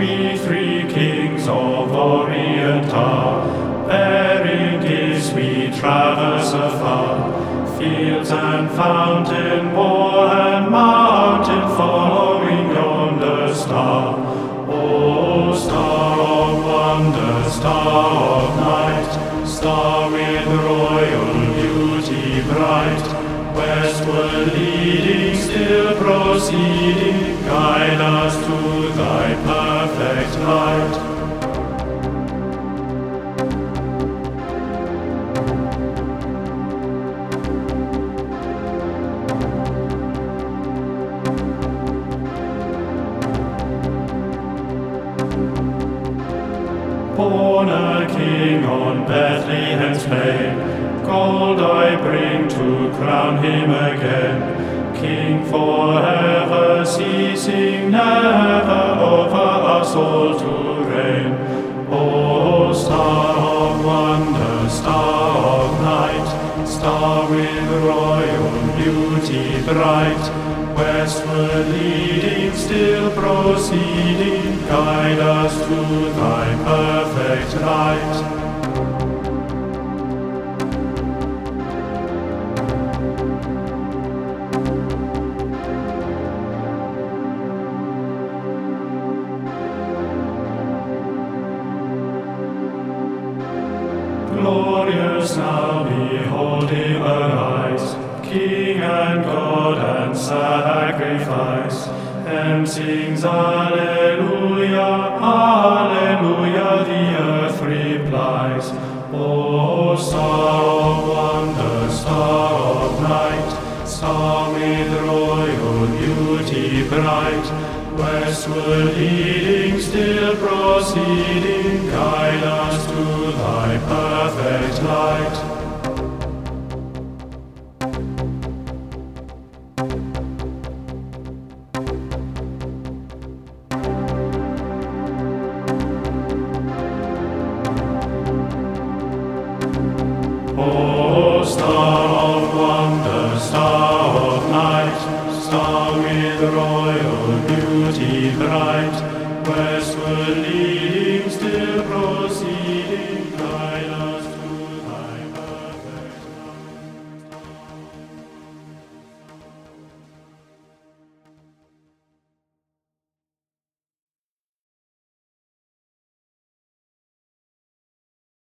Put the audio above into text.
We three kings of Orient are, bearing gifts we traverse afar. Fields and fountain, wall and mountain, following yonder star. O star of wonder, star of night, star with royal beauty bright, westward leading, still proceeding, guide us to thy perfect light. Born a king on Bethlehem's plain, gold I bring to crown him again. King forever, ceasing never over us all to reign. O star of wonder, star of night, star with royal beauty bright, westward leading, still proceeding, guide us to thy perfect light. Glorious now beholding arise, King and God and sacrifice, and sings Alleluia, Alleluia, the earth replies. O star of wonder, star of night, star with royal beauty bright, westward leading, still proceeding, guide us to thy perfect light. O star of wonder, star of night, star with royal beauty bright, where